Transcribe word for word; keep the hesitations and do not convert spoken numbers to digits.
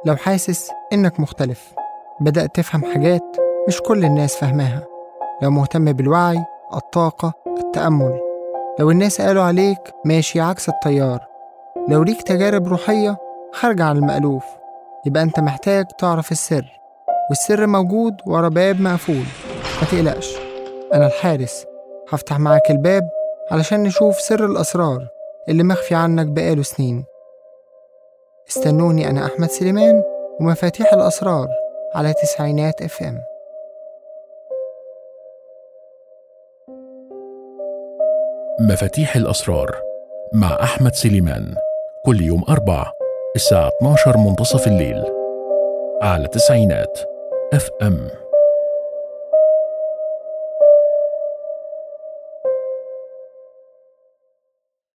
لو حاسس إنك مختلف، بدأت تفهم حاجات مش كل الناس فهماها، لو مهتم بالوعي، الطاقة، التأمل، لو الناس قالوا عليك ماشي عكس التيار، لو ليك تجارب روحية خارجة عن المألوف، يبقى أنت محتاج تعرف السر، والسر موجود ورا باب مقفول. ما تقلقش، أنا الحارس، هفتح معاك الباب علشان نشوف سر الأسرار اللي مخفي عنك بقاله سنين. استنوني، أنا أحمد سليمان، ومفاتيح الأسرار على تسعينات اف ام. مفاتيح الأسرار مع أحمد سليمان، كل يوم أربع الساعة اثناشر منتصف الليل على تسعينات اف ام.